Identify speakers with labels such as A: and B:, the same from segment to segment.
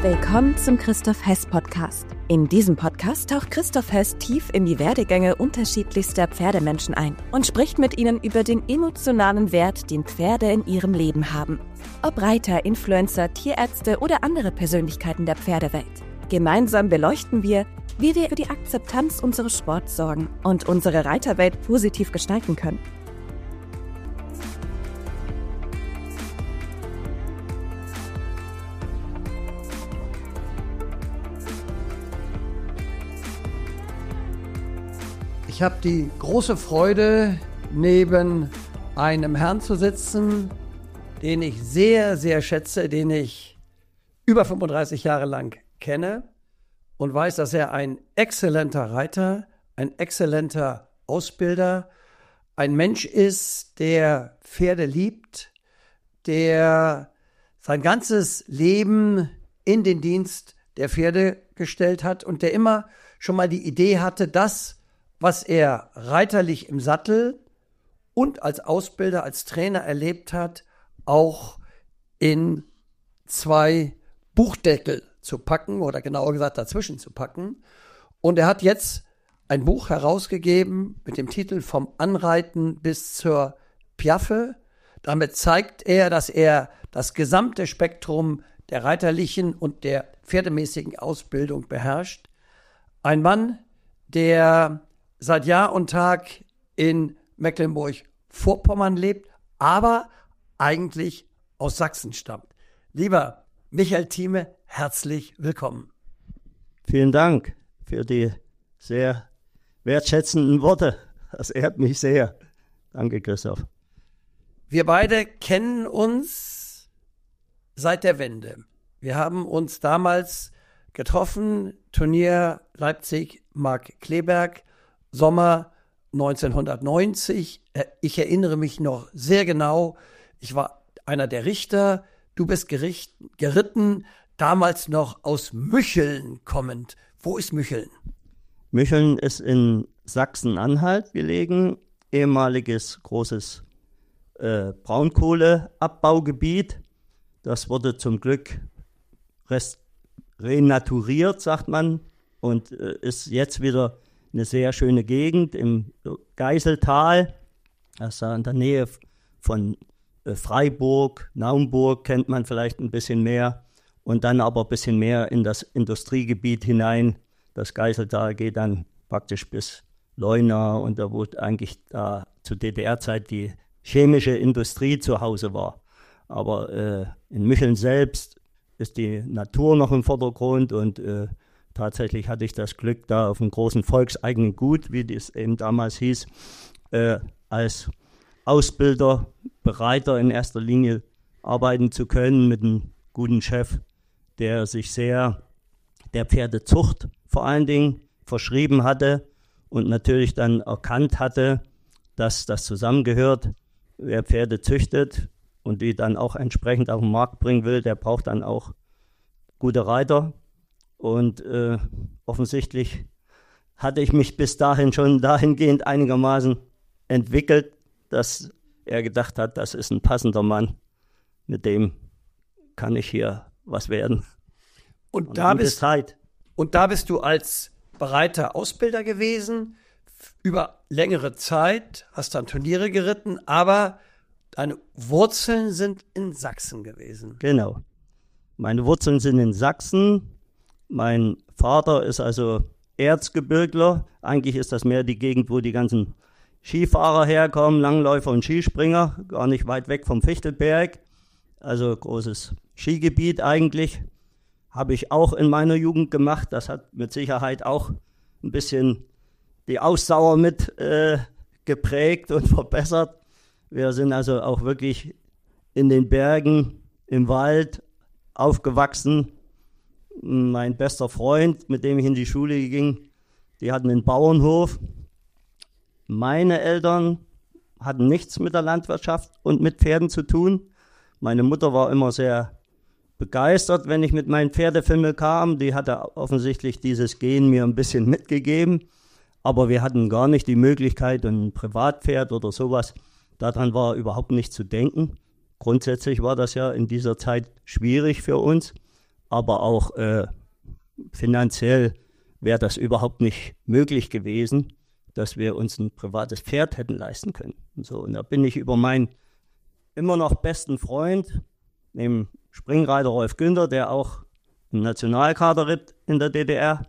A: Willkommen zum Christoph Hess Podcast. In diesem Podcast taucht Christoph Hess tief in die Werdegänge unterschiedlichster Pferdemenschen ein und spricht mit ihnen über den emotionalen Wert, den Pferde in ihrem Leben haben. Ob Reiter, Influencer, Tierärzte oder andere Persönlichkeiten der Pferdewelt. Gemeinsam beleuchten wir, wie wir für die Akzeptanz unseres Sports sorgen und unsere Reiterwelt positiv gestalten können.
B: Ich habe die große Freude, neben einem Herrn zu sitzen, den ich sehr, sehr schätze, den ich über 35 Jahre lang kenne und weiß, dass er ein exzellenter Reiter, ein exzellenter Ausbilder, ein Mensch ist, der Pferde liebt, der sein ganzes Leben in den Dienst der Pferde gestellt hat und der immer schon mal die Idee hatte, das, was er reiterlich im Sattel und als Ausbilder, als Trainer erlebt hat, auch in 2 Buchdeckel zu packen oder genauer gesagt dazwischen zu packen. Und er hat jetzt ein Buch herausgegeben mit dem Titel Vom Anreiten bis zur Piaffe. Damit zeigt er, dass er das gesamte Spektrum der reiterlichen und der pferdemäßigen Ausbildung beherrscht. Ein Mann, der seit Jahr und Tag in Mecklenburg-Vorpommern lebt, aber eigentlich aus Sachsen stammt. Lieber Michael Thieme, herzlich willkommen.
C: Vielen Dank für die sehr wertschätzenden Worte. Das ehrt mich sehr. Danke, Christoph.
B: Wir beide kennen uns seit der Wende. Wir haben uns damals getroffen, Turnier Leipzig-Markkleeberg, Sommer 1990. Ich erinnere mich noch sehr genau. Ich war einer der Richter. Du bist geritten, damals noch aus Mücheln kommend. Wo ist Mücheln?
C: Mücheln ist in Sachsen-Anhalt gelegen, ehemaliges großes Braunkohleabbaugebiet. Das wurde zum Glück renaturiert, sagt man, und ist jetzt wieder eine sehr schöne Gegend im Geiseltal, das ist in der Nähe von Freiburg, Naumburg kennt man vielleicht ein bisschen mehr und dann aber ein bisschen mehr in das Industriegebiet hinein. Das Geiseltal geht dann praktisch bis Leuna und da wo eigentlich da zur DDR-Zeit die chemische Industrie zu Hause war. Aber in Mücheln selbst ist die Natur noch im Vordergrund und tatsächlich hatte ich das Glück, da auf einem großen volkseigenen Gut, wie das eben damals hieß, als Ausbilder, Bereiter in erster Linie arbeiten zu können mit einem guten Chef, der sich sehr der Pferdezucht vor allen Dingen verschrieben hatte und natürlich dann erkannt hatte, dass das zusammengehört. Wer Pferde züchtet und die dann auch entsprechend auf den Markt bringen will, der braucht dann auch gute Reiter. Und offensichtlich hatte ich mich bis dahin schon dahingehend einigermaßen entwickelt, dass er gedacht hat, das ist ein passender Mann, mit dem kann ich hier was werden.
B: Und da bist du als Bereiter Ausbilder gewesen, über längere Zeit, hast dann Turniere geritten, aber deine Wurzeln sind in Sachsen gewesen.
C: Genau. Meine Wurzeln sind in Sachsen. Mein Vater ist also Erzgebirgler. Eigentlich ist das mehr die Gegend, wo die ganzen Skifahrer herkommen, Langläufer und Skispringer, gar nicht weit weg vom Fichtelberg. Also großes Skigebiet eigentlich. Habe ich auch in meiner Jugend gemacht. Das hat mit Sicherheit auch ein bisschen die Ausdauer mit geprägt und verbessert. Wir sind also auch wirklich in den Bergen, im Wald aufgewachsen. Mein bester Freund, mit dem ich in die Schule ging, die hatten einen Bauernhof. Meine Eltern hatten nichts mit der Landwirtschaft und mit Pferden zu tun. Meine Mutter war immer sehr begeistert, wenn ich mit meinen Pferdefilmen kam. Die hatte offensichtlich dieses Gen mir ein bisschen mitgegeben. Aber wir hatten gar nicht die Möglichkeit, ein Privatpferd oder sowas, daran war überhaupt nicht zu denken. Grundsätzlich war das ja in dieser Zeit schwierig für uns. aber auch finanziell wäre das überhaupt nicht möglich gewesen, dass wir uns ein privates Pferd hätten leisten können. Und da bin ich über meinen immer noch besten Freund, dem Springreiter Rolf Günther, der auch im Nationalkader ritt in der DDR,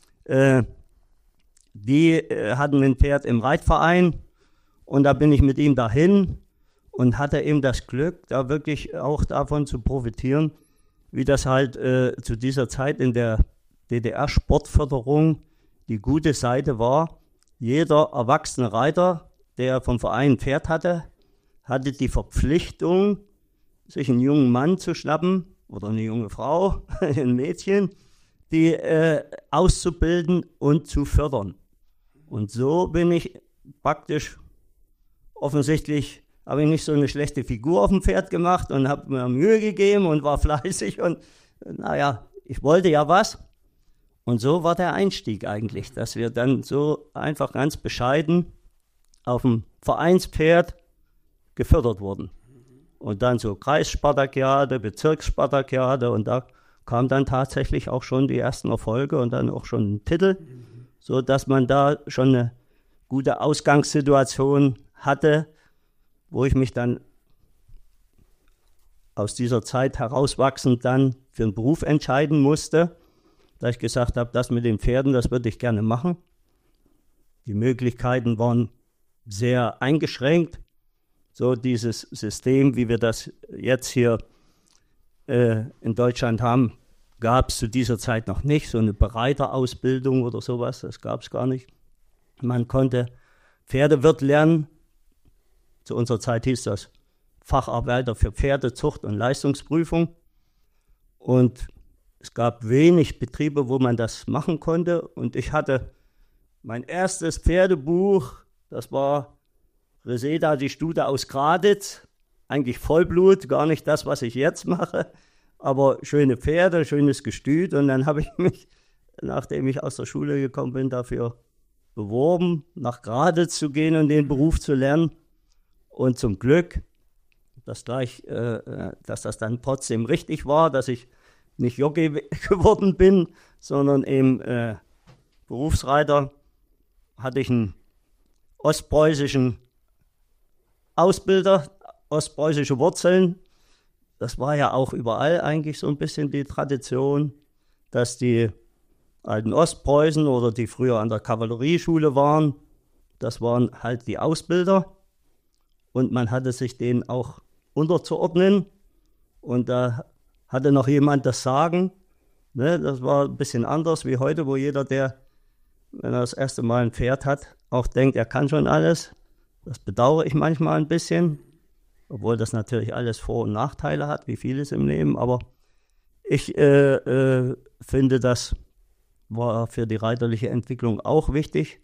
C: die hatten ein Pferd im Reitverein und da bin ich mit ihm dahin und hatte eben das Glück, da wirklich auch davon zu profitieren, wie das halt zu dieser Zeit in der DDR-Sportförderung die gute Seite war. Jeder erwachsene Reiter, der vom Verein ein Pferd hatte die Verpflichtung, sich einen jungen Mann zu schnappen oder eine junge Frau, ein Mädchen, die auszubilden und zu fördern. Und so bin ich praktisch offensichtlich, habe ich nicht so eine schlechte Figur auf dem Pferd gemacht und habe mir Mühe gegeben und war fleißig und naja, ich wollte ja was. Und so war der Einstieg eigentlich, dass wir dann so einfach ganz bescheiden auf dem Vereinspferd gefördert wurden. Und dann so Kreisspartakiade, Bezirksspartakiade und da kamen dann tatsächlich auch schon die ersten Erfolge und dann auch schon ein Titel, so dass man da schon eine gute Ausgangssituation hatte, wo ich mich dann aus dieser Zeit herauswachsend dann für einen Beruf entscheiden musste, da ich gesagt habe, das mit den Pferden, das würde ich gerne machen. Die Möglichkeiten waren sehr eingeschränkt. So dieses System, wie wir das jetzt hier in Deutschland haben, gab es zu dieser Zeit noch nicht. So eine Bereiterausbildung oder sowas, das gab es gar nicht. Man konnte Pferdewirt lernen. Zu unserer Zeit hieß das Facharbeiter für Pferdezucht und Leistungsprüfung. Und es gab wenig Betriebe, wo man das machen konnte. Und ich hatte mein erstes Pferdebuch, das war Reseda, die Stute aus Graditz. Eigentlich Vollblut, gar nicht das, was ich jetzt mache. Aber schöne Pferde, schönes Gestüt. Und dann habe ich mich, nachdem ich aus der Schule gekommen bin, dafür beworben, nach Graditz zu gehen und den Beruf zu lernen. Und zum Glück, dass das dann trotzdem richtig war, dass ich nicht Jockey geworden bin, sondern eben Berufsreiter, hatte ich einen ostpreußischen Ausbilder, ostpreußische Wurzeln. Das war ja auch überall eigentlich so ein bisschen die Tradition, dass die alten Ostpreußen oder die früher an der Kavallerieschule waren, das waren halt die Ausbilder. Und man hatte sich denen auch unterzuordnen. Und da hatte noch jemand das Sagen. Ne? Das war ein bisschen anders wie heute, wo jeder, der, wenn er das erste Mal ein Pferd hat, auch denkt, er kann schon alles. Das bedauere ich manchmal ein bisschen, obwohl das natürlich alles Vor- und Nachteile hat, wie vieles im Leben. Aber ich finde, das war für die reiterliche Entwicklung auch wichtig.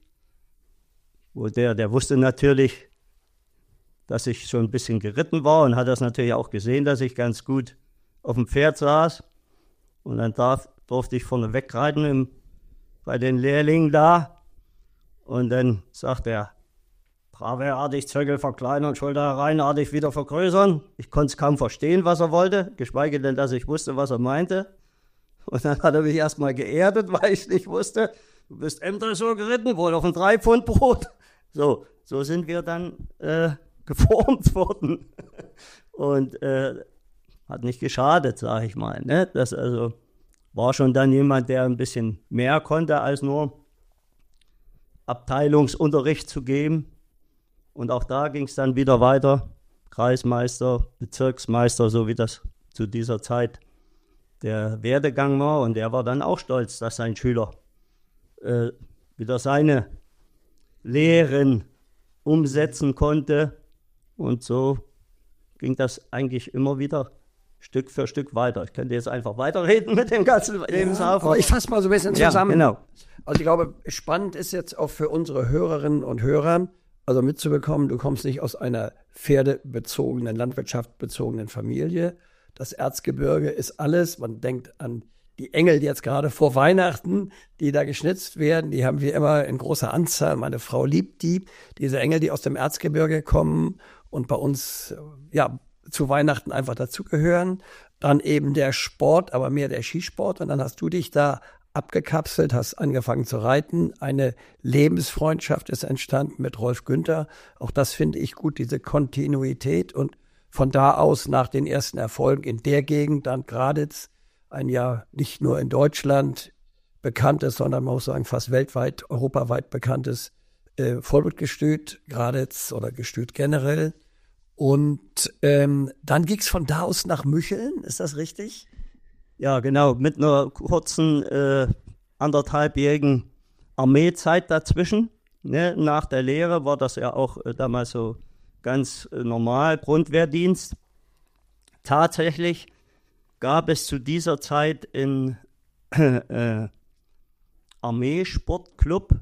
C: Wo der wusste natürlich, dass ich schon ein bisschen geritten war und hat das natürlich auch gesehen, dass ich ganz gut auf dem Pferd saß. Und dann durfte ich vorne wegreiten bei den Lehrlingen da. Und dann sagt er, traverartig Zöckel verkleinern, Schulter hereinartig wieder vergrößern. Ich konnte es kaum verstehen, was er wollte, geschweige denn, dass ich wusste, was er meinte. Und dann hat er mich erstmal geerdet, weil ich es nicht wusste. Du bist Dressur geritten, wohl auf ein 3-Pfund-Brot. So sind wir dann geformt worden. Und hat nicht geschadet, sage ich mal. Ne? Das also war schon dann jemand, der ein bisschen mehr konnte, als nur Abteilungsunterricht zu geben. Und auch da ging es dann wieder weiter. Kreismeister, Bezirksmeister, so wie das zu dieser Zeit der Werdegang war. Und er war dann auch stolz, dass sein Schüler wieder seine Lehren umsetzen konnte. Und so ging das eigentlich immer wieder Stück für Stück weiter. Ich könnte jetzt einfach weiterreden mit dem ganzen Lebenslauf.
B: Aber ich fasse mal so ein bisschen zusammen.
C: Ja, genau.
B: Also ich glaube, spannend ist jetzt auch für unsere Hörerinnen und Hörer, also mitzubekommen, du kommst nicht aus einer pferdebezogenen, landwirtschaftsbezogenen Familie. Das Erzgebirge ist alles, man denkt an die Engel, die jetzt gerade vor Weihnachten, die da geschnitzt werden, die haben wir immer in großer Anzahl. Meine Frau liebt diese Engel, die aus dem Erzgebirge kommen und bei uns, ja, zu Weihnachten einfach dazugehören. Dann eben der Sport, aber mehr der Skisport. Und dann hast du dich da abgekapselt, hast angefangen zu reiten. Eine Lebensfreundschaft ist entstanden mit Rolf Günther. Auch das finde ich gut, diese Kontinuität. Und von da aus nach den ersten Erfolgen in der Gegend, dann Graditz, ein ja nicht nur in Deutschland bekanntes, sondern man muss sagen fast weltweit, europaweit bekanntes Vollblutgestüt, Graditz oder Gestüt generell. Und dann ging es von da aus nach Mücheln, ist das richtig?
C: Ja, genau, mit einer kurzen 1,5-jährigen Armeezeit dazwischen. Ne? Nach der Lehre war das ja auch damals so ganz normal, Grundwehrdienst. Tatsächlich gab es zu dieser Zeit in Armeesportclub,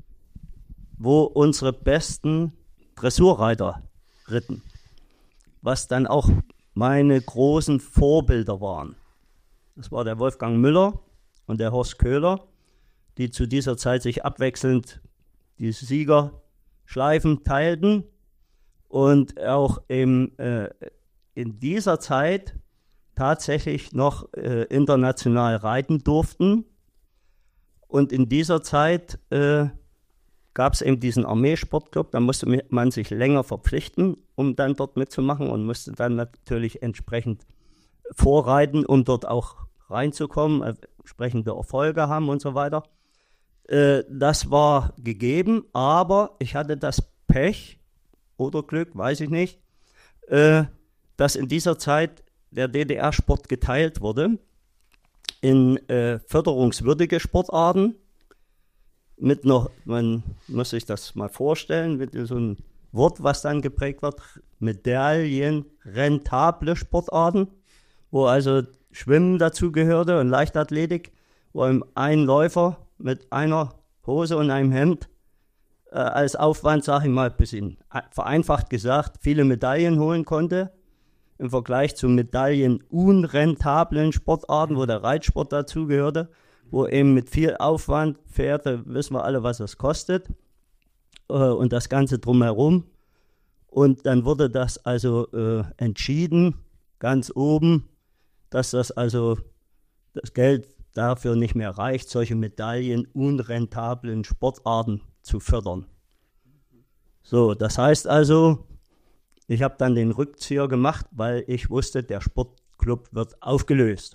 C: wo unsere besten Dressurreiter ritten, was dann auch meine großen Vorbilder waren. Das war der Wolfgang Müller und der Horst Köhler, die zu dieser Zeit sich abwechselnd die Siegerschleifen teilten und auch in dieser Zeit tatsächlich noch international reiten durften. Und in dieser Zeit gab es eben diesen Armeesportclub, da musste man sich länger verpflichten, um dann dort mitzumachen und musste dann natürlich entsprechend vorreiten, um dort auch reinzukommen, entsprechende Erfolge haben und so weiter. Das war gegeben, aber ich hatte das Pech oder Glück, weiß ich nicht, dass in dieser Zeit der DDR-Sport geteilt wurde in förderungswürdige Sportarten mit noch, man muss sich das mal vorstellen, mit so einem Wort, was dann geprägt wird, medaillenrentable Sportarten, wo also Schwimmen dazu gehörte und Leichtathletik, wo ein Läufer mit einer Hose und einem Hemd als Aufwand, sage ich mal, ein bisschen vereinfacht gesagt, viele Medaillen holen konnte, im Vergleich zu medaillenunrentablen Sportarten, wo der Reitsport dazugehörte, wo eben mit viel Aufwand, Pferde, wissen wir alle, was das kostet, und das Ganze drumherum. Und dann wurde das also entschieden, ganz oben, dass das Geld dafür nicht mehr reicht, solche medaillenunrentablen Sportarten zu fördern. So, das heißt also, ich habe dann den Rückzieher gemacht, weil ich wusste, der Sportclub wird aufgelöst.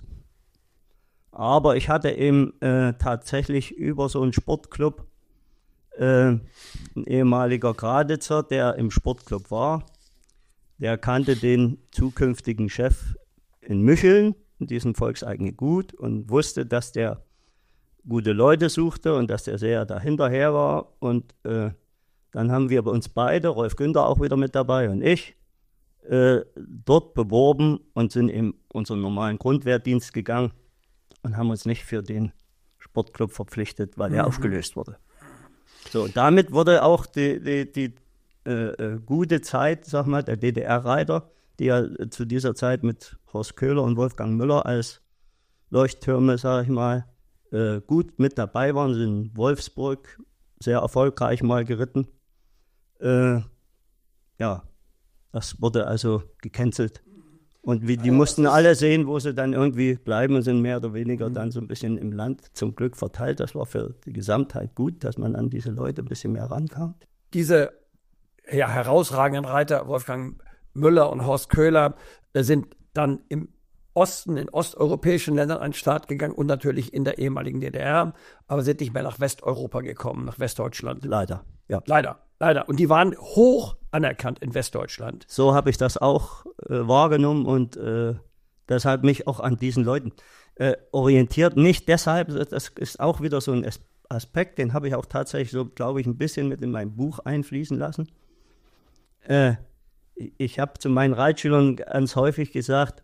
C: Aber ich hatte eben tatsächlich über so einen Sportclub ein ehemaliger Graditzer, der im Sportclub war, der kannte den zukünftigen Chef in Mücheln, in diesem volkseigenen Gut, und wusste, dass der gute Leute suchte und dass der sehr dahinterher war. Und dann haben wir uns beide, Rolf Günther auch wieder mit dabei und ich, dort beworben und sind in unseren normalen Grundwehrdienst gegangen und haben uns nicht für den Sportclub verpflichtet, weil er aufgelöst wurde. So, damit wurde auch die gute Zeit, sag mal, der DDR-Reiter, die ja zu dieser Zeit mit Horst Köhler und Wolfgang Müller als Leuchttürme, sag ich mal, gut mit dabei waren, sind in Wolfsburg sehr erfolgreich mal geritten. Ja, das wurde also gecancelt. Und die mussten alle sehen, wo sie dann irgendwie bleiben und sind mehr oder weniger dann so ein bisschen im Land zum Glück verteilt. Das war für die Gesamtheit gut, dass man an diese Leute ein bisschen mehr rankam.
B: Diese herausragenden Reiter, Wolfgang Müller und Horst Köhler, sind dann im Osten, in osteuropäischen Ländern an den Start gegangen und natürlich in der ehemaligen DDR, aber sind nicht mehr nach Westeuropa gekommen, nach Westdeutschland.
C: Leider, ja.
B: Leider. Und die waren hoch anerkannt in Westdeutschland.
C: So habe ich das auch wahrgenommen und deshalb mich auch an diesen Leuten orientiert. Nicht deshalb, das ist auch wieder so ein Aspekt, den habe ich auch tatsächlich so, glaube ich, ein bisschen mit in mein Buch einfließen lassen. Ich habe zu meinen Reitschülern ganz häufig gesagt,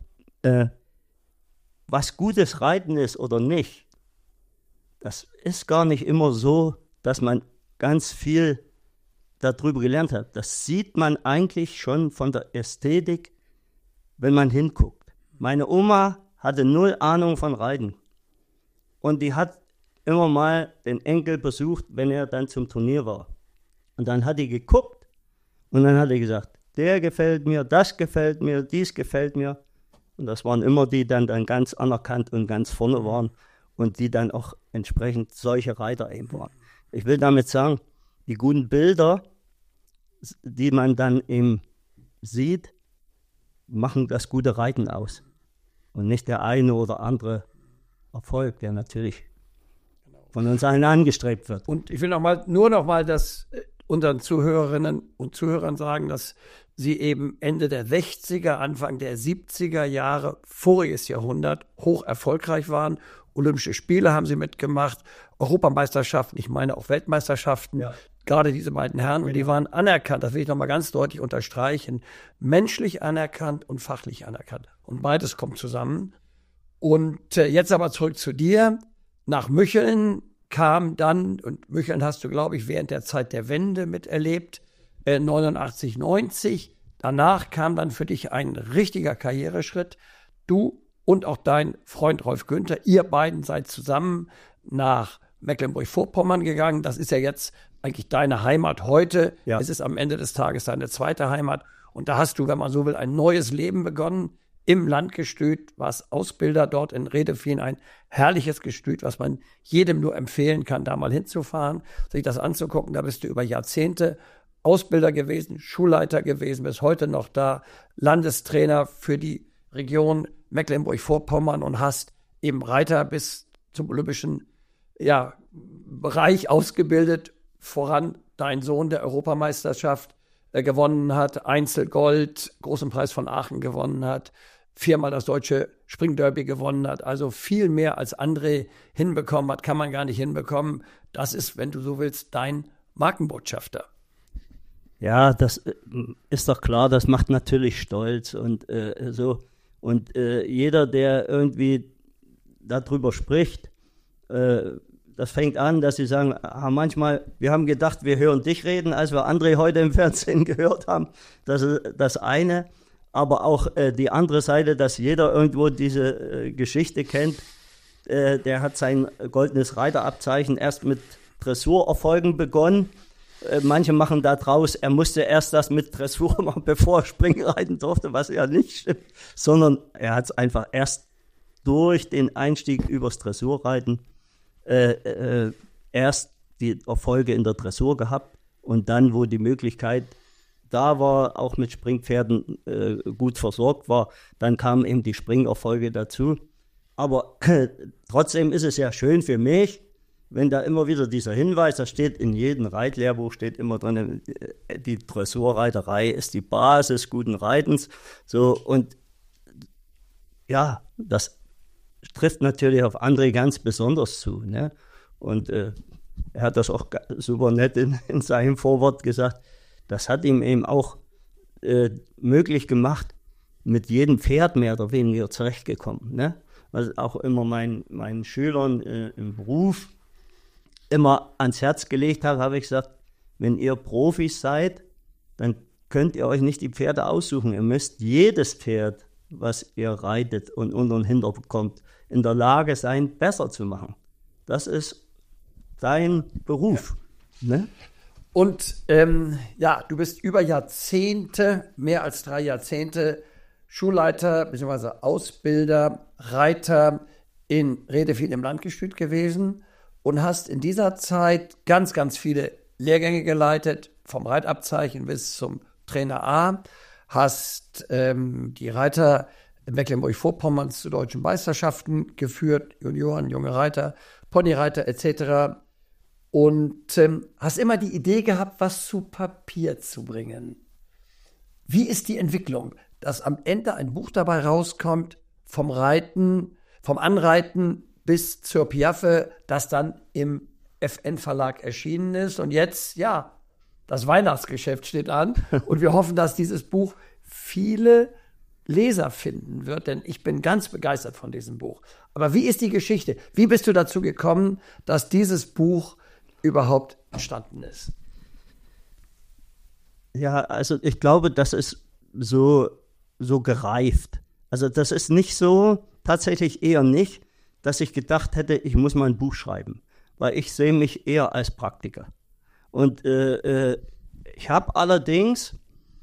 C: was gutes Reiten ist oder nicht, das ist gar nicht immer so, dass man ganz viel darüber gelernt hat. Das sieht man eigentlich schon von der Ästhetik, wenn man hinguckt. Meine Oma hatte 0 Ahnung von Reiten. Und die hat immer mal den Enkel besucht, wenn er dann zum Turnier war. Und dann hat die geguckt und dann hat die gesagt, der gefällt mir, das gefällt mir, dies gefällt mir. Und das waren immer die, die dann ganz anerkannt und ganz vorne waren und die dann auch entsprechend solche Reiter eben waren. Ich will damit sagen, die guten Bilder, die man dann eben sieht, machen das gute Reiten aus. Und nicht der eine oder andere Erfolg, der natürlich von uns allen angestrebt wird.
B: Und ich will nur noch mal das unseren Zuhörerinnen und Zuhörern sagen, dass sie eben Ende der 60er, Anfang der 70er Jahre, voriges Jahrhundert, hoch erfolgreich waren. Olympische Spiele haben sie mitgemacht, Europameisterschaften, ich meine auch Weltmeisterschaften. Ja. Gerade diese beiden Herren, und die waren anerkannt, das will ich nochmal ganz deutlich unterstreichen, menschlich anerkannt und fachlich anerkannt. Und beides kommt zusammen. Und jetzt aber zurück zu dir. Nach Mücheln kam dann, und Mücheln hast du, glaube ich, während der Zeit der Wende miterlebt, 89, 90. Danach kam dann für dich ein richtiger Karriereschritt. Du und auch dein Freund Rolf Günther, ihr beiden seid zusammen nach Mecklenburg-Vorpommern gegangen. Das ist ja jetzt eigentlich deine Heimat heute. Ja. Es ist am Ende des Tages deine zweite Heimat. Und da hast du, wenn man so will, ein neues Leben begonnen. Im Landgestüt, warst Ausbilder dort in Redefien, ein herrliches Gestüt, was man jedem nur empfehlen kann, da mal hinzufahren, sich das anzugucken. Da bist du über Jahrzehnte Ausbilder gewesen, Schulleiter gewesen, bis heute noch da, Landestrainer für die Region Mecklenburg-Vorpommern und hast eben Reiter bis zum olympischen Bereich ausgebildet, voran dein Sohn, der Europameisterschaft gewonnen hat, Einzelgold, Großen Preis von Aachen gewonnen hat, 4-mal das deutsche Springderby gewonnen hat, also viel mehr als André hinbekommen hat, kann man gar nicht hinbekommen. Das ist, wenn du so willst, dein Markenbotschafter.
C: Ja, das ist doch klar, das macht natürlich stolz und so. Und jeder, der irgendwie darüber spricht, das fängt an, dass sie sagen, manchmal, wir haben gedacht, wir hören dich reden, als wir André heute im Fernsehen gehört haben. Das ist das eine. Aber auch die andere Seite, dass jeder irgendwo diese Geschichte kennt. Der hat sein goldenes Reiterabzeichen erst mit Dressurerfolgen begonnen. Manche machen da draus, er musste erst das mit Dressur machen, bevor er Springen reiten durfte, was ja nicht stimmt. Sondern er hat es einfach erst durch den Einstieg übers Dressurreiten erst die Erfolge in der Dressur gehabt und dann, wo die Möglichkeit da war, auch mit Springpferden gut versorgt war, dann kamen eben die Springerfolge dazu. Aber trotzdem ist es ja schön für mich, wenn da immer wieder dieser Hinweis, da steht in jedem Reitlehrbuch, steht immer drin, die Dressurreiterei ist die Basis guten Reitens. So, und ja, das trifft natürlich auf André ganz besonders zu. Ne? Und er hat das auch super nett in seinem Vorwort gesagt. Das hat ihm eben auch möglich gemacht, mit jedem Pferd mehr oder weniger zurechtgekommen. Ne? Was auch immer meinen Schülern im Beruf immer ans Herz gelegt habe ich gesagt, wenn ihr Profis seid, dann könnt ihr euch nicht die Pferde aussuchen. Ihr müsst jedes Pferd, was ihr reitet und unter und hinter bekommt, in der Lage sein, besser zu machen. Das ist dein Beruf. Ja. Ne?
B: Und du bist über Jahrzehnte, mehr als 3 Jahrzehnte, Schulleiter bzw. Ausbilder, Reiter in Redefien im Landgestüt gewesen und hast in dieser Zeit ganz, ganz viele Lehrgänge geleitet, vom Reitabzeichen bis zum Trainer A, hast die Reiter in Mecklenburg-Vorpommern zu deutschen Meisterschaften geführt, Junioren, junge Reiter, Ponyreiter etc. Und hast immer die Idee gehabt, was zu Papier zu bringen. Wie ist die Entwicklung, dass am Ende ein Buch dabei rauskommt, vom Reiten, vom Anreiten bis zur Piaffe, das dann im FN-Verlag erschienen ist. Und jetzt, das Weihnachtsgeschäft steht an. Und wir hoffen, dass dieses Buch viele Leser finden wird, denn ich bin ganz begeistert von diesem Buch. Aber wie ist die Geschichte? Wie bist du dazu gekommen, dass dieses Buch überhaupt entstanden ist?
C: Ja, also ich glaube, das ist so gereift. Also das ist nicht so, tatsächlich eher nicht, dass ich gedacht hätte, ich muss mal ein Buch schreiben, weil ich sehe mich eher als Praktiker. Und ich habe allerdings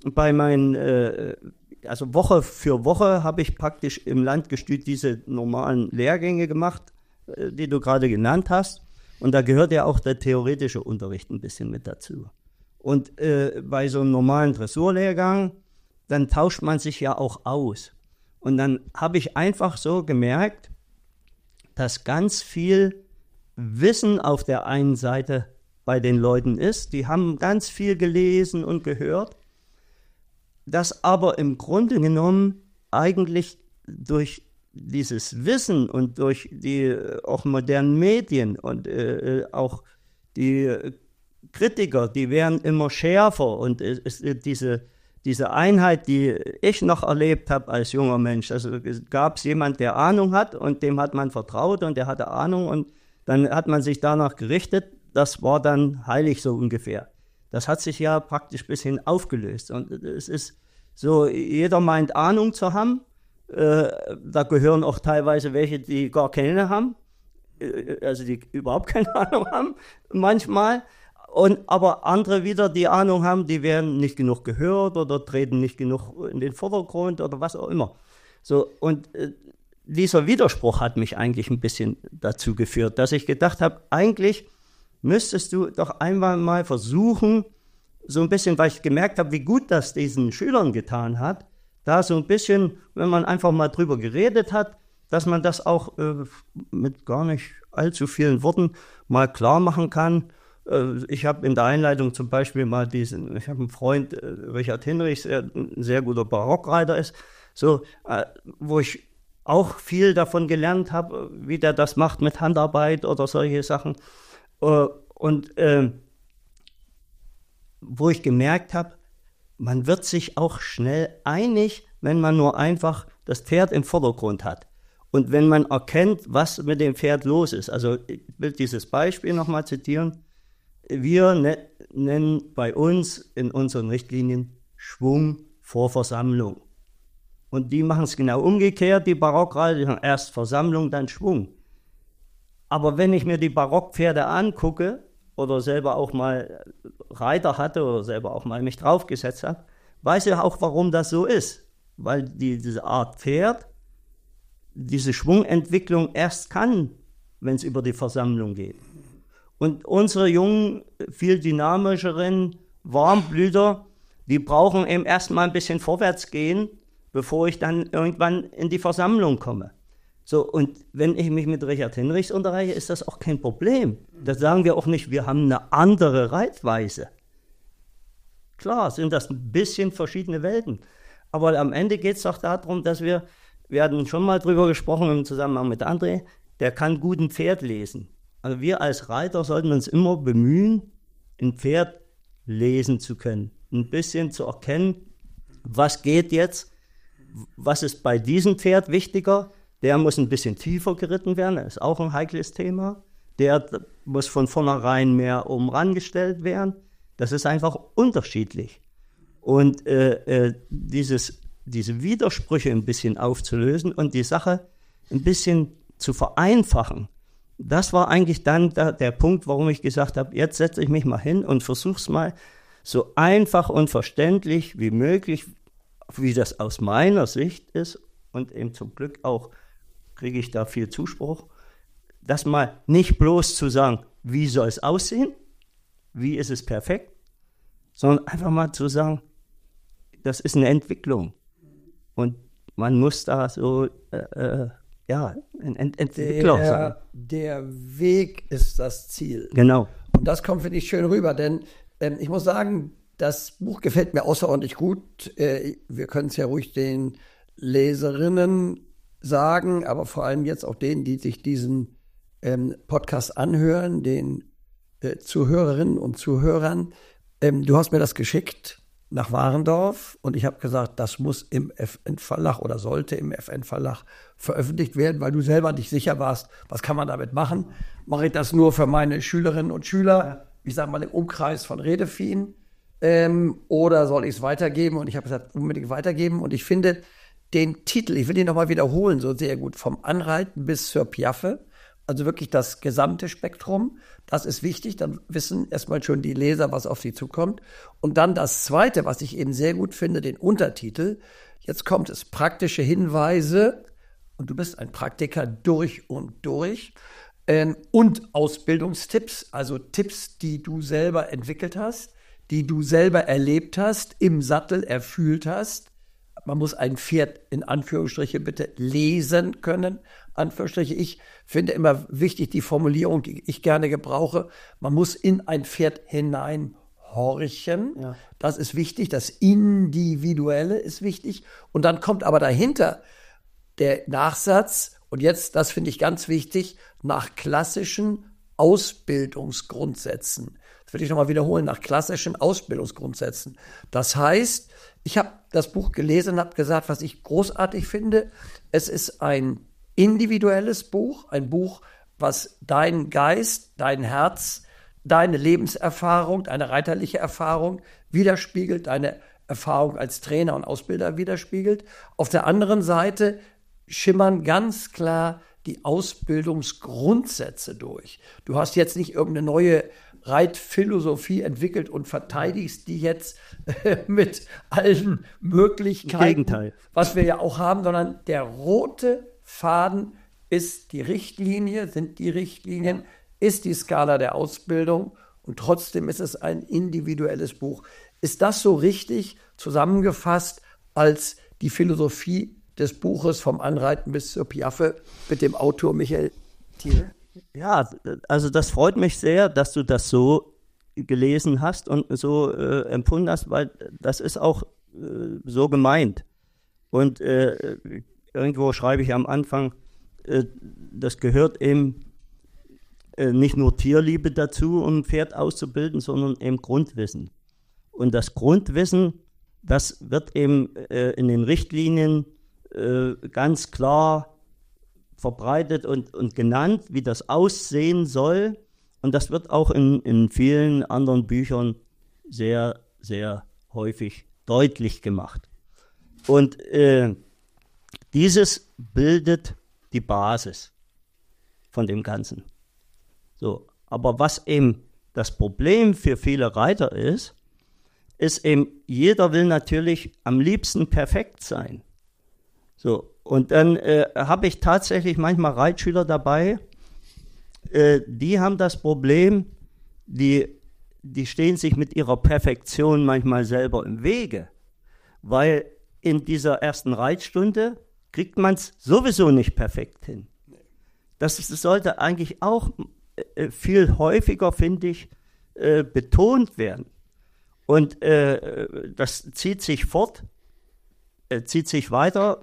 C: bei meinen, also Woche für Woche habe ich praktisch im Landgestüt diese normalen Lehrgänge gemacht, die du gerade genannt hast. Und da gehört ja auch der theoretische Unterricht ein bisschen mit dazu. Und bei so einem normalen Dressurlehrgang, dann tauscht man sich ja auch aus. Und dann habe ich einfach so gemerkt, dass ganz viel Wissen auf der einen Seite bei den Leuten ist. Die haben ganz viel gelesen und gehört, das aber im Grunde genommen eigentlich durch dieses Wissen und durch die auch modernen Medien und auch die Kritiker, die werden immer schärfer und diese Einheit, die ich noch erlebt habe als junger Mensch, also gab es jemand, der Ahnung hat und dem hat man vertraut und der hatte Ahnung und dann hat man sich danach gerichtet, das war dann heilig so ungefähr. Das hat sich ja praktisch ein bisschen aufgelöst und es ist so, jeder meint Ahnung zu haben, da gehören auch teilweise welche, die gar keine haben, also die überhaupt keine Ahnung haben manchmal. Aber andere wieder, die Ahnung haben, die werden nicht genug gehört oder treten nicht genug in den Vordergrund oder was auch immer. So, und dieser Widerspruch hat mich eigentlich ein bisschen dazu geführt, dass ich gedacht habe, eigentlich müsstest du doch einmal mal versuchen, so ein bisschen, weil ich gemerkt habe, wie gut das diesen Schülern getan hat, da so ein bisschen, wenn man einfach mal drüber geredet hat, dass man das auch mit gar nicht allzu vielen Worten mal klar machen kann. Ich habe in der Einleitung zum Beispiel mal ich habe einen Freund, Richard Hinrichs, der ein sehr guter Barockreiter ist, so, wo ich auch viel davon gelernt habe, wie der das macht mit Handarbeit oder solche Sachen. Und wo ich gemerkt habe, man wird sich auch schnell einig, wenn man nur einfach das Pferd im Vordergrund hat. Und wenn man erkennt, was mit dem Pferd los ist. Also ich will dieses Beispiel nochmal zitieren. Wir nennen bei uns in unseren Richtlinien Schwung vor Versammlung. Und die machen es genau umgekehrt, die Barockreiter, die sagen erst Versammlung, dann Schwung. Aber wenn ich mir die Barockpferde angucke oder selber auch mal Reiter hatte oder selber auch mal mich draufgesetzt habe, weiß ich auch, warum das so ist. Weil diese Art Pferd diese Schwungentwicklung erst kann, wenn es über die Versammlung geht. Und unsere jungen, viel dynamischeren Warmblüter, die brauchen eben erstmal ein bisschen vorwärts gehen, bevor ich dann irgendwann in die Versammlung komme. So, und wenn ich mich mit Richard Hinrichs unterhalte, ist das auch kein Problem. Da sagen wir auch nicht, wir haben eine andere Reitweise. Klar, sind das ein bisschen verschiedene Welten. Aber am Ende geht es doch darum, dass wir hatten schon mal drüber gesprochen im Zusammenhang mit André, der kann gut ein Pferd lesen. Also wir als Reiter sollten uns immer bemühen, ein Pferd lesen zu können. Ein bisschen zu erkennen, was geht jetzt, was ist bei diesem Pferd wichtiger. Der muss ein bisschen tiefer geritten werden, das ist auch ein heikles Thema. Der muss von vornherein mehr oben rangestellt werden. Das ist einfach unterschiedlich. Und diese Widersprüche ein bisschen aufzulösen und die Sache ein bisschen zu vereinfachen, das war eigentlich dann der Punkt, warum ich gesagt habe, jetzt setze ich mich mal hin und versuche es mal so einfach und verständlich wie möglich, wie das aus meiner Sicht ist und eben zum Glück auch kriege ich da viel Zuspruch, das mal nicht bloß zu sagen, wie soll es aussehen, wie ist es perfekt, sondern einfach mal zu sagen, das ist eine Entwicklung. Und man muss da so, ein Entwickler sein.
B: Der Weg ist das Ziel.
C: Genau.
B: Und das kommt, finde ich, schön rüber, denn ich muss sagen, das Buch gefällt mir außerordentlich gut. Wir können es ja ruhig den Leserinnen sagen, aber vor allem jetzt auch denen, die sich diesen Podcast anhören, den Zuhörerinnen und Zuhörern. Du hast mir das geschickt nach Warendorf und ich habe gesagt, das muss im FN-Verlag oder sollte im FN-Verlag veröffentlicht werden, weil du selber nicht sicher warst, was kann man damit machen. Mache ich das nur für meine Schülerinnen und Schüler, ich sage mal im Umkreis von Redefien, oder soll ich es weitergeben? Und ich habe gesagt, unbedingt weitergeben. Und ich finde den Titel, ich will ihn nochmal wiederholen, so sehr gut, vom Anreiten bis zur Piaffe. Also wirklich das gesamte Spektrum, das ist wichtig, dann wissen erstmal schon die Leser, was auf sie zukommt. Und dann das Zweite, was ich eben sehr gut finde, den Untertitel. Jetzt kommt es, praktische Hinweise, und du bist ein Praktiker durch und durch, und Ausbildungstipps, also Tipps, die du selber entwickelt hast, die du selber erlebt hast, im Sattel erfühlt hast. Man muss ein Pferd in Anführungsstriche bitte lesen können. Anführungsstriche, ich finde immer wichtig die Formulierung, die ich gerne gebrauche. Man muss in ein Pferd hineinhorchen. Ja. Das ist wichtig. Das Individuelle ist wichtig. Und dann kommt aber dahinter der Nachsatz. Und jetzt, das finde ich ganz wichtig, nach klassischen Ausbildungsgrundsätzen. Das will ich nochmal wiederholen, nach klassischen Ausbildungsgrundsätzen. Das heißt, ich habe das Buch gelesen und habe gesagt, was ich großartig finde. Es ist ein individuelles Buch, ein Buch, was deinen Geist, dein Herz, deine Lebenserfahrung, deine reiterliche Erfahrung widerspiegelt, deine Erfahrung als Trainer und Ausbilder widerspiegelt. Auf der anderen Seite schimmern ganz klar die Ausbildungsgrundsätze durch. Du hast jetzt nicht irgendeine neue Reitphilosophie entwickelt und verteidigst die jetzt mit allen Möglichkeiten,
C: Gegenteil,
B: was wir ja auch haben, sondern der rote Faden ist die Richtlinie, sind die Richtlinien, ist die Skala der Ausbildung und trotzdem ist es ein individuelles Buch. Ist das so richtig zusammengefasst als die Philosophie des Buches vom Anreiten bis zur Piaffe mit dem Autor Michael Thiele?
C: Ja, also das freut mich sehr, dass du das so gelesen hast und so empfunden hast, weil das ist auch so gemeint. Und irgendwo schreibe ich am Anfang, das gehört eben nicht nur Tierliebe dazu, um ein Pferd auszubilden, sondern eben Grundwissen. Und das Grundwissen, das wird eben in den Richtlinien ganz klar verbreitet und genannt, wie das aussehen soll. Und das wird auch in vielen anderen Büchern sehr, sehr häufig deutlich gemacht. Und dieses bildet die Basis von dem Ganzen. So, aber was eben das Problem für viele Reiter ist eben, jeder will natürlich am liebsten perfekt sein. So, und dann habe ich tatsächlich manchmal Reitschüler dabei, die haben das Problem, die stehen sich mit ihrer Perfektion manchmal selber im Wege, weil in dieser ersten Reitstunde kriegt man es sowieso nicht perfekt hin. Das sollte eigentlich auch viel häufiger, finde ich, betont werden. Und das zieht sich fort, zieht sich weiter,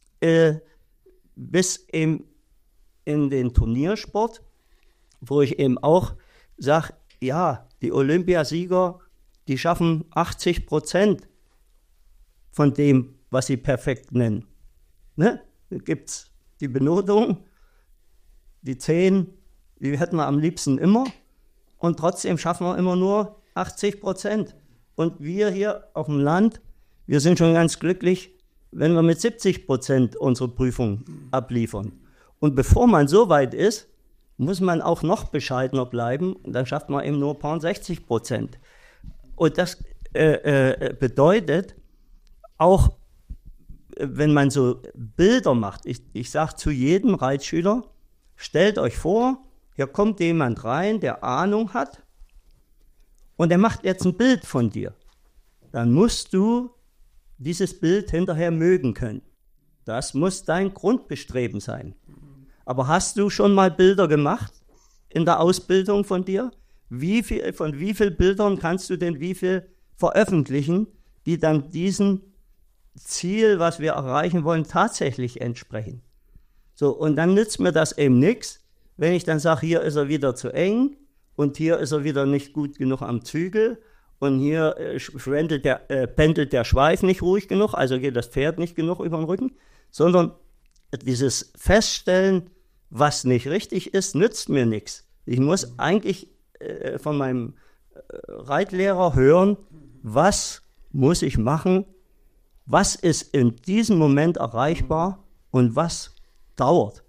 C: bis eben in den Turniersport, wo ich eben auch sage, ja, die Olympiasieger, die schaffen 80% von dem, was sie perfekt nennen. Ne? Da gibt es die Benotung, die 10, die hätten wir am liebsten immer und trotzdem schaffen wir immer nur 80%. Und wir hier auf dem Land, wir sind schon ganz glücklich, wenn wir mit 70% unsere Prüfung abliefern. Und bevor man so weit ist, muss man auch noch bescheidener bleiben. Und dann schafft man eben nur 60%. Und das bedeutet, auch wenn man so Bilder macht, ich sage zu jedem Reitschüler, stellt euch vor, hier kommt jemand rein, der Ahnung hat, und der macht jetzt ein Bild von dir. Dann musst du dieses Bild hinterher mögen können. Das muss dein Grundbestreben sein. Aber hast du schon mal Bilder gemacht in der Ausbildung von dir? Von wie vielen Bildern kannst du denn wie viel veröffentlichen, die dann diesem Ziel, was wir erreichen wollen, tatsächlich entsprechen? So, und dann nützt mir das eben nichts, wenn ich dann sage, hier ist er wieder zu eng und hier ist er wieder nicht gut genug am Zügel und hier pendelt der Schweif nicht ruhig genug, also geht das Pferd nicht genug über den Rücken, sondern dieses Feststellen, was nicht richtig ist, nützt mir nichts. Ich muss eigentlich von meinem Reitlehrer hören, was muss ich machen, was ist in diesem Moment erreichbar und was dauert.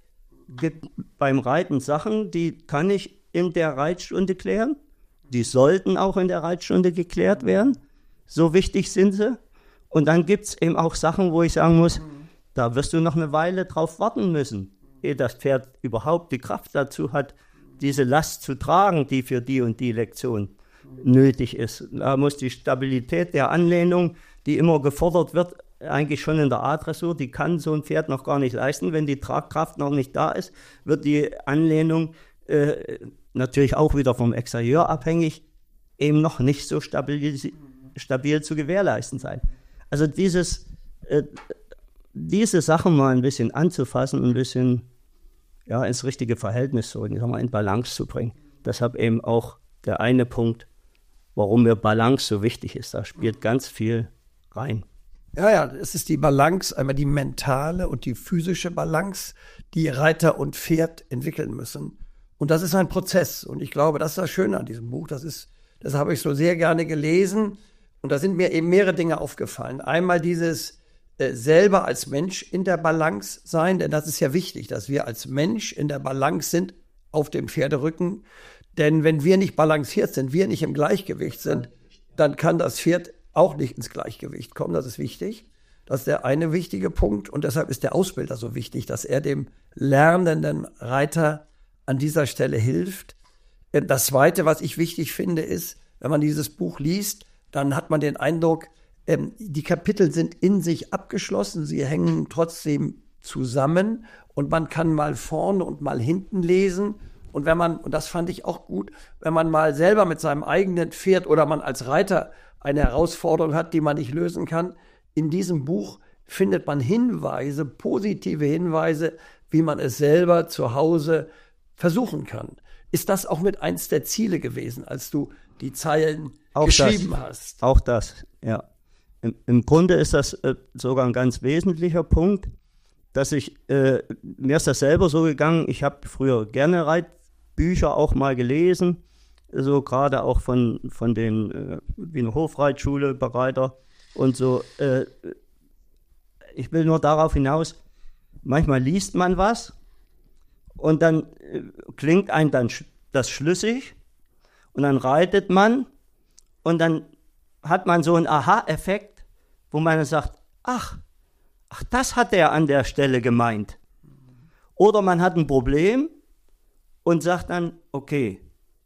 C: gibt beim Reiten Sachen, die kann ich in der Reitstunde klären. Die sollten auch in der Reitstunde geklärt werden. So wichtig sind sie. Und dann gibt es eben auch Sachen, wo ich sagen muss, da wirst du noch eine Weile drauf warten müssen, ehe das Pferd überhaupt die Kraft dazu hat, diese Last zu tragen, die für die und die Lektion nötig ist. Da muss die Stabilität der Anlehnung, die immer gefordert wird, eigentlich schon in der A-Dressur, die kann so ein Pferd noch gar nicht leisten. Wenn die Tragkraft noch nicht da ist, wird die Anlehnung natürlich auch wieder vom Exterieur abhängig, eben noch nicht so stabil zu gewährleisten sein. Also diese Sachen mal ein bisschen anzufassen, ein bisschen ins richtige Verhältnis so, in Balance zu bringen. Deshalb eben auch der eine Punkt, warum mir Balance so wichtig ist. Da spielt ganz viel rein.
B: Ja, es ist die Balance, einmal die mentale und die physische Balance, die Reiter und Pferd entwickeln müssen. Und das ist ein Prozess. Und ich glaube, das ist das Schöne an diesem Buch. Das habe ich so sehr gerne gelesen. Und da sind mir eben mehrere Dinge aufgefallen. Einmal dieses selber als Mensch in der Balance sein, denn das ist ja wichtig, dass wir als Mensch in der Balance sind auf dem Pferderücken. Denn wenn wir nicht balanciert sind, wir nicht im Gleichgewicht sind, dann kann das Pferd auch nicht ins Gleichgewicht kommen. Das ist wichtig. Das ist der eine wichtige Punkt. Und deshalb ist der Ausbilder so wichtig, dass er dem lernenden Reiter an dieser Stelle hilft. Das Zweite, was ich wichtig finde, ist, wenn man dieses Buch liest, dann hat man den Eindruck, die Kapitel sind in sich abgeschlossen, sie hängen trotzdem zusammen und man kann mal vorne und mal hinten lesen. Und und das fand ich auch gut, wenn man mal selber mit seinem eigenen Pferd oder man als Reiter eine Herausforderung hat, die man nicht lösen kann, in diesem Buch findet man Hinweise, positive Hinweise, wie man es selber zu Hause versuchen kann. Ist das auch mit eins der Ziele gewesen, als du die Zeilen geschrieben hast?
C: Auch das, ja. Im Grunde ist das sogar ein ganz wesentlicher Punkt, dass mir ist das selber so gegangen, ich habe früher gerne Reitbücher auch mal gelesen, so gerade auch von den Wiener Hofreitschule, Bereiter und so. Ich will nur darauf hinaus, manchmal liest man was und dann klingt einem dann das schlüssig und dann reitet man und dann hat man so einen Aha-Effekt, wo man sagt, ach, das hat er an der Stelle gemeint. Oder man hat ein Problem und sagt dann, okay,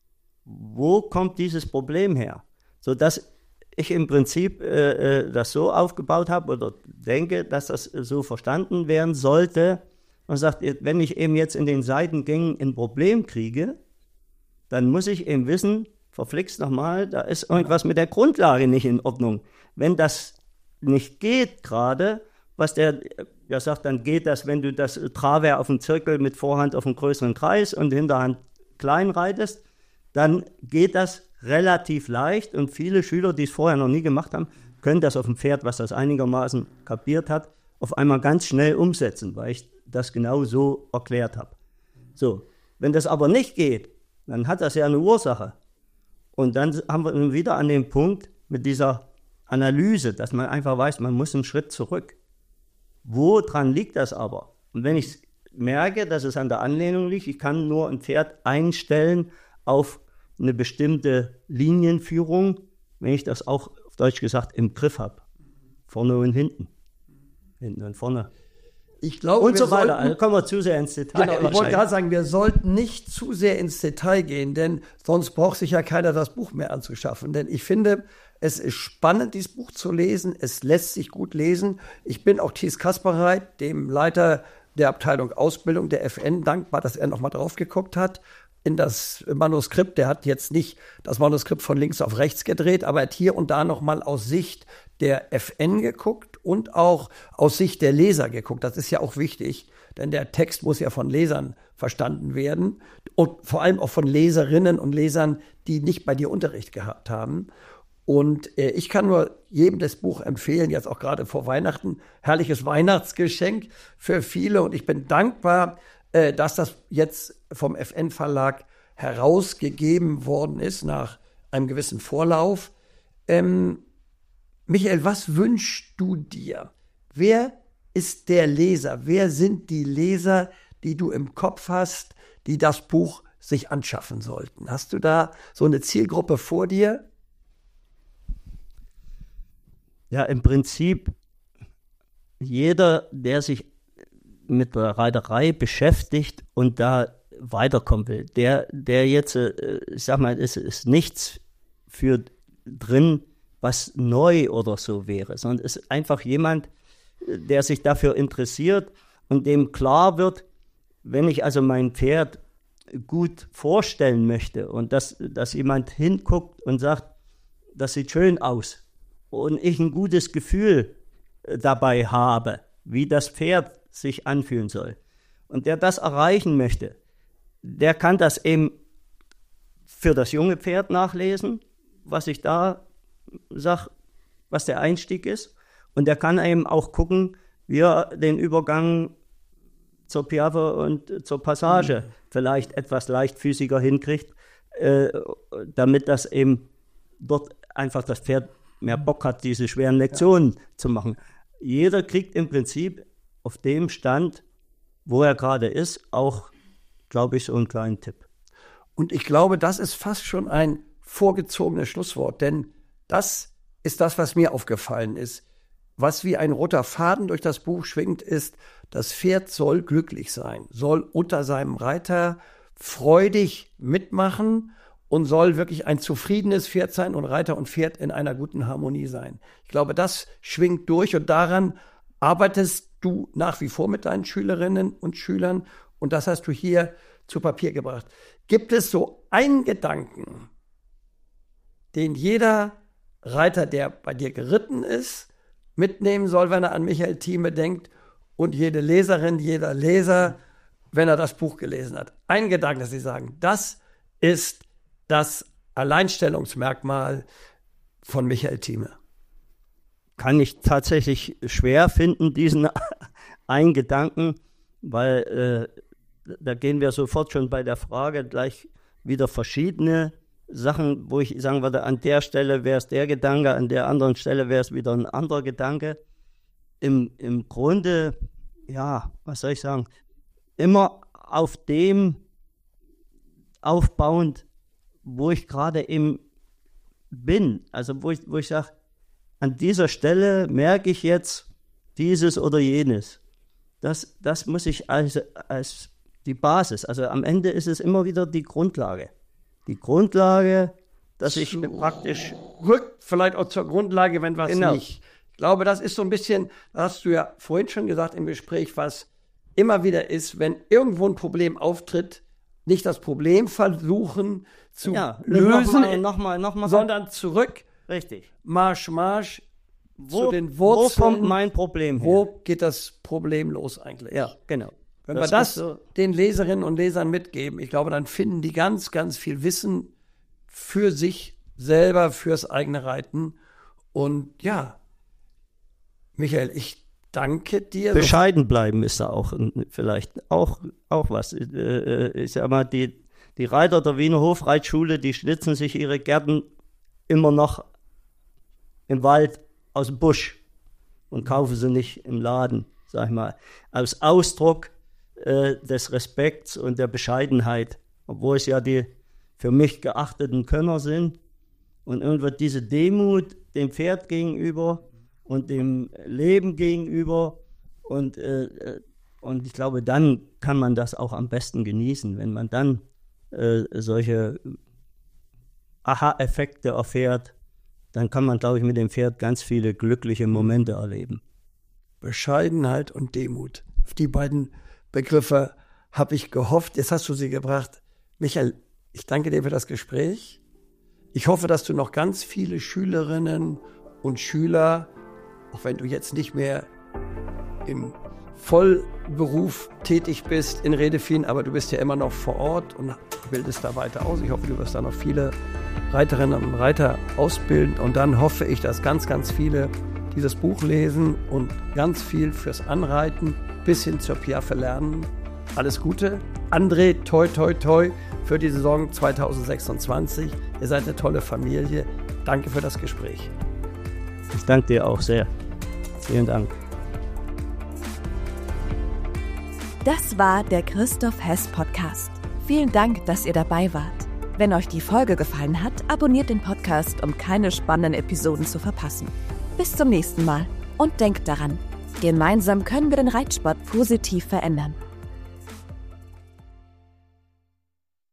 C: wo kommt dieses Problem her? Sodass ich im Prinzip das so aufgebaut habe oder denke, dass das so verstanden werden sollte. Man sagt, wenn ich eben jetzt in den Seitengängen ein Problem kriege, dann muss ich eben wissen, verflixt nochmal, da ist irgendwas mit der Grundlage nicht in Ordnung. Wenn das nicht geht gerade, was der sagt, dann geht das, wenn du das Travers auf dem Zirkel mit Vorhand auf einem größeren Kreis und Hinterhand klein reitest, dann geht das relativ leicht und viele Schüler, die es vorher noch nie gemacht haben, können das auf dem Pferd, was das einigermaßen kapiert hat, auf einmal ganz schnell umsetzen, weil ich das genau so erklärt habe. So, wenn das aber nicht geht, dann hat das ja eine Ursache. Und dann haben wir wieder an dem Punkt mit dieser Analyse, dass man einfach weiß, man muss einen Schritt zurück. Woran liegt das aber? Und wenn ich merke, dass es an der Anlehnung liegt, ich kann nur ein Pferd einstellen auf eine bestimmte Linienführung, wenn ich das auch, auf Deutsch gesagt, im Griff habe. Vorne und hinten. Hinten und vorne.
B: Ich glaube,
C: und so weiter. Also kommen wir zu sehr ins Detail.
B: Genau, ich wollte gerade sagen, wir sollten nicht zu sehr ins Detail gehen, denn sonst braucht sich ja keiner das Buch mehr anzuschaffen. Denn ich finde, es ist spannend, dieses Buch zu lesen. Es lässt sich gut lesen. Ich bin auch Thies Kaspereit, dem Leiter der Abteilung Ausbildung der FN, dankbar, dass er nochmal drauf geguckt hat in das Manuskript. Der hat jetzt nicht das Manuskript von links auf rechts gedreht, aber er hat hier und da nochmal aus Sicht der FN geguckt und auch aus Sicht der Leser geguckt. Das ist ja auch wichtig, denn der Text muss ja von Lesern verstanden werden und vor allem auch von Leserinnen und Lesern, die nicht bei dir Unterricht gehabt haben. Und ich kann nur jedem das Buch empfehlen, jetzt auch gerade vor Weihnachten. Herrliches Weihnachtsgeschenk für viele. Und ich bin dankbar, dass das jetzt vom FN-Verlag herausgegeben worden ist, nach einem gewissen Vorlauf. Michael, was wünschst du dir? Wer ist der Leser? Wer sind die Leser, die du im Kopf hast, die das Buch sich anschaffen sollten? Hast du da so eine Zielgruppe vor dir?
C: Ja, im Prinzip jeder, der sich mit der Reiterei beschäftigt und da weiterkommen will, der jetzt, ich sag mal, es ist nichts für drin, was neu oder so wäre, sondern es ist einfach jemand, der sich dafür interessiert und dem klar wird, wenn ich also mein Pferd gut vorstellen möchte und dass jemand hinguckt und sagt, das sieht schön aus und ich ein gutes Gefühl dabei habe, wie das Pferd sich anfühlen soll und der das erreichen möchte, der kann das eben für das junge Pferd nachlesen, was ich da sage, was der Einstieg ist. Und der kann eben auch gucken, wie er den Übergang zur Piaffe und zur Passage vielleicht etwas leichtfüßiger hinkriegt, damit das eben dort einfach das Pferd mehr Bock hat, diese schweren Lektionen zu machen. Jeder kriegt im Prinzip auf dem Stand, wo er gerade ist, auch, glaube ich, so einen kleinen Tipp.
B: Und ich glaube, das ist fast schon ein vorgezogenes Schlusswort, denn das ist das, was mir aufgefallen ist. Was wie ein roter Faden durch das Buch schwingt, ist, das Pferd soll glücklich sein, soll unter seinem Reiter freudig mitmachen und soll wirklich ein zufriedenes Pferd sein und Reiter und Pferd in einer guten Harmonie sein. Ich glaube, das schwingt durch und daran arbeitest du nach wie vor mit deinen Schülerinnen und Schülern und das hast du hier zu Papier gebracht. Gibt es so einen Gedanken, den jeder Reiter, der bei dir geritten ist, mitnehmen soll, wenn er an Michael Thieme denkt und jede Leserin, jeder Leser, wenn er das Buch gelesen hat? Ein Gedanke, dass sie sagen, das ist das Alleinstellungsmerkmal von Michael Thieme.
C: Kann ich tatsächlich schwer finden, diesen einen Gedanken, weil da gehen wir sofort schon bei der Frage gleich wieder verschiedene Sachen, wo ich sagen würde, an der Stelle wäre es der Gedanke, an der anderen Stelle wäre es wieder ein anderer Gedanke. Im Grunde, ja, was soll ich sagen, immer auf dem aufbauend, wo ich gerade eben bin. Also wo ich sage, an dieser Stelle merke ich jetzt dieses oder jenes. Das muss ich als die Basis, also am Ende ist es immer wieder die Grundlage. Die Grundlage, dass ich praktisch
B: rückt vielleicht auch zur Grundlage, wenn was nicht. Ich glaube, das ist so ein bisschen, das hast du ja vorhin schon gesagt im Gespräch, was immer wieder ist, wenn irgendwo ein Problem auftritt, nicht das Problem versuchen zu lösen,
C: nochmal,
B: sondern zurück.
C: Richtig.
B: Marsch zu den Wurzeln.
C: Wo kommt mein Problem her?
B: Wo geht das Problem los eigentlich?
C: Ja, genau.
B: Wenn wir das den Leserinnen und Lesern mitgeben, ich glaube, dann finden die ganz, ganz viel Wissen für sich selber, fürs eigene Reiten. Und ja, Michael, ich danke dir.
C: Bescheiden bleiben ist da auch vielleicht auch was. Ich sag mal, die Reiter der Wiener Hofreitschule, die schnitzen sich ihre Gärten immer noch im Wald aus dem Busch und kaufen sie nicht im Laden, sag ich mal. Als Ausdruck des Respekts und der Bescheidenheit, obwohl es ja die für mich geachteten Könner sind. Und irgendwann diese Demut dem Pferd gegenüber und dem Leben gegenüber. Und ich glaube, dann kann man das auch am besten genießen, wenn man dann solche Aha-Effekte erfährt, dann kann man, glaube ich, mit dem Pferd ganz viele glückliche Momente erleben.
B: Bescheidenheit und Demut. Auf die beiden Begriffe habe ich gehofft. Jetzt hast du sie gebracht. Michael, ich danke dir für das Gespräch. Ich hoffe, dass du noch ganz viele Schülerinnen und Schüler, auch wenn du jetzt nicht mehr im Vollberuf tätig bist in Redefien, aber du bist ja immer noch vor Ort und bildest da weiter aus. Ich hoffe, du wirst da noch viele Reiterinnen und Reiter ausbilden. Und dann hoffe ich, dass ganz, ganz viele dieses Buch lesen und ganz viel fürs Anreiten bis hin zur Piaffe lernen. Alles Gute. André, toi, toi, toi für die Saison 2026. Ihr seid eine tolle Familie. Danke für das Gespräch.
C: Ich danke dir auch sehr. Vielen Dank.
A: Das war der Christoph Hess Podcast. Vielen Dank, dass ihr dabei wart. Wenn euch die Folge gefallen hat, abonniert den Podcast, um keine spannenden Episoden zu verpassen. Bis zum nächsten Mal und denkt daran, gemeinsam können wir den Reitsport positiv verändern.